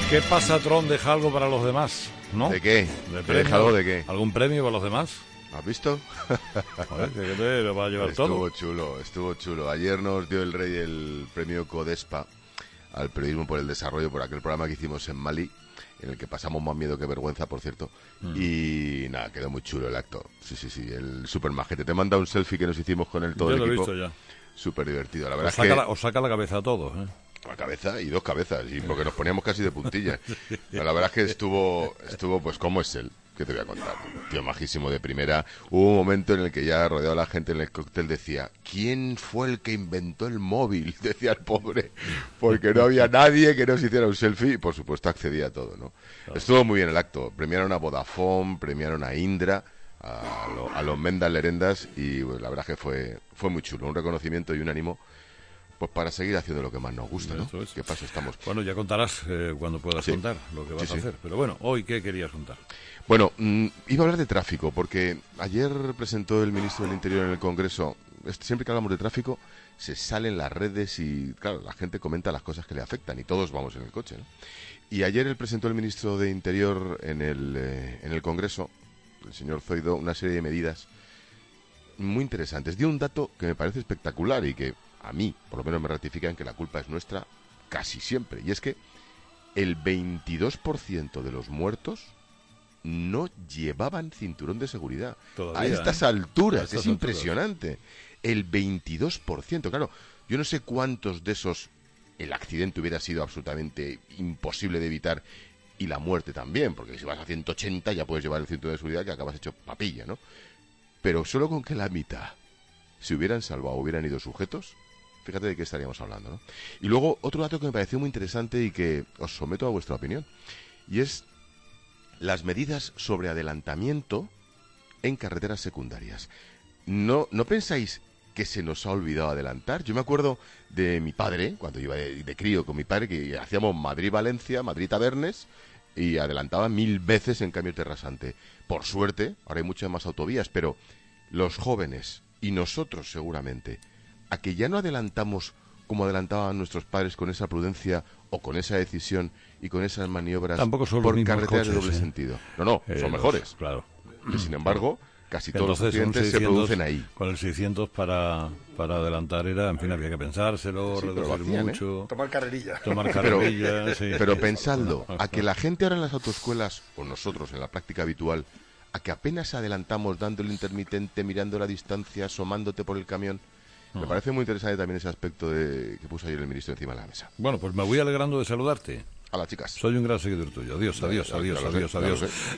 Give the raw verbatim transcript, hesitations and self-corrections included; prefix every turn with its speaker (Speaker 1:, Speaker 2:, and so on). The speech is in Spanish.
Speaker 1: ¿Qué pasatrón deja algo para los demás? ¿No?
Speaker 2: ¿De qué?
Speaker 1: ¿De
Speaker 2: ¿Te deja algo de qué?
Speaker 1: ¿Algún premio para los demás?
Speaker 2: ¿Has visto?
Speaker 1: A ver, ¿qué te lo va a llevar
Speaker 2: estuvo
Speaker 1: todo?
Speaker 2: Estuvo chulo, estuvo chulo. Ayer nos dio el rey el premio Codespa al periodismo por el desarrollo por aquel programa que hicimos en Mali, en el que pasamos más miedo que vergüenza, por cierto. Mm. Y nada, quedó muy chulo el acto. Sí, sí, sí, el super majete. Te manda un selfie que nos hicimos con el todo
Speaker 1: Yo
Speaker 2: el
Speaker 1: lo
Speaker 2: equipo.
Speaker 1: He visto ya.
Speaker 2: Súper divertido. La verdad
Speaker 1: os, saca
Speaker 2: es que...
Speaker 1: la, os saca la cabeza a todos, ¿eh?
Speaker 2: La cabeza y dos cabezas, y porque nos poníamos casi de puntilla. Pero la verdad es que estuvo, estuvo pues como es él. ¿Qué te voy a contar? Tío majísimo de primera. Hubo un momento en el que ya rodeado a la gente en el cóctel decía, ¿quién fue el que inventó el móvil? Decía el pobre, porque no había nadie que nos hiciera un selfie y por supuesto accedía a todo, ¿no? Claro. Estuvo muy bien el acto. Premiaron a Vodafone, premiaron a Indra, a, lo, a los Mendas Lerendas y pues, la verdad es que fue, fue muy chulo. Un reconocimiento y un ánimo pues para seguir haciendo lo que más nos gusta, ¿no?
Speaker 1: Eso es.
Speaker 2: ¿Qué pasa? Estamos...
Speaker 1: Bueno, ya contarás eh, cuando puedas sí. contar lo que vas sí, a hacer. Sí. Pero bueno, hoy, ¿qué querías contar?
Speaker 2: Bueno, mmm, iba a hablar de tráfico, porque ayer presentó el ministro del Interior en el Congreso. Siempre que hablamos de tráfico, se salen las redes y, claro, la gente comenta las cosas que le afectan y todos vamos en el coche, ¿no? Y ayer él presentó el ministro de Interior en el, eh, en el Congreso, el señor Zoido, una serie de medidas muy interesantes. Dio un dato que me parece espectacular y que a mí, por lo menos, me ratifican que la culpa es nuestra casi siempre. Y es que el veintidós por ciento de los muertos no llevaban cinturón de seguridad. Todavía, a estas ¿eh? alturas. A estas es impresionante. Alturas. El veintidós por ciento. Claro, yo no sé cuántos de esos el accidente hubiera sido absolutamente imposible de evitar y la muerte también, porque si vas a ciento ochenta ya puedes llevar el cinturón de seguridad que acabas hecho papilla, ¿no? Pero solo con que la mitad se hubieran salvado, hubieran ido sujetos, fíjate de qué estaríamos hablando, ¿no? Y luego otro dato que me pareció muy interesante y que os someto a vuestra opinión, y es las medidas sobre adelantamiento en carreteras secundarias. ¿No, no pensáis que se nos ha olvidado adelantar? Yo me acuerdo de mi padre, cuando iba de, de crío con mi padre, que hacíamos Madrid-Valencia, Madrid-Tabernes, y adelantaba mil veces en cambio terrasante. Por suerte, ahora hay muchas más autovías, pero los jóvenes, y nosotros seguramente, a que ya no adelantamos como adelantaban nuestros padres con esa prudencia o con esa decisión y con esas maniobras
Speaker 1: Tampoco son
Speaker 2: por
Speaker 1: los
Speaker 2: carreteras
Speaker 1: coches,
Speaker 2: de doble
Speaker 1: ¿eh?
Speaker 2: sentido. No, no,
Speaker 1: eh,
Speaker 2: son
Speaker 1: los,
Speaker 2: mejores.
Speaker 1: Claro.
Speaker 2: Y sin embargo, casi todos
Speaker 1: Entonces,
Speaker 2: los accidentes se producen ahí.
Speaker 1: Con el seiscientos para, para adelantar era, en fin, había que pensárselo,
Speaker 2: sí,
Speaker 1: reducir
Speaker 2: hacían,
Speaker 1: mucho.
Speaker 2: ¿eh?
Speaker 3: Tomar carrerilla.
Speaker 1: Tomar carrerilla,
Speaker 2: pero,
Speaker 1: sí.
Speaker 2: Pero pensadlo, a que la gente ahora en las autoescuelas, o nosotros en la práctica habitual, a que apenas adelantamos dando el intermitente, mirando la distancia, asomándote por el camión. Me parece muy interesante también ese aspecto de que puso ayer el ministro encima de la mesa.
Speaker 1: Bueno, pues me voy alegrando de saludarte.
Speaker 2: A las chicas.
Speaker 1: Soy un gran seguidor tuyo. Adiós, adiós, adiós, adiós, adiós.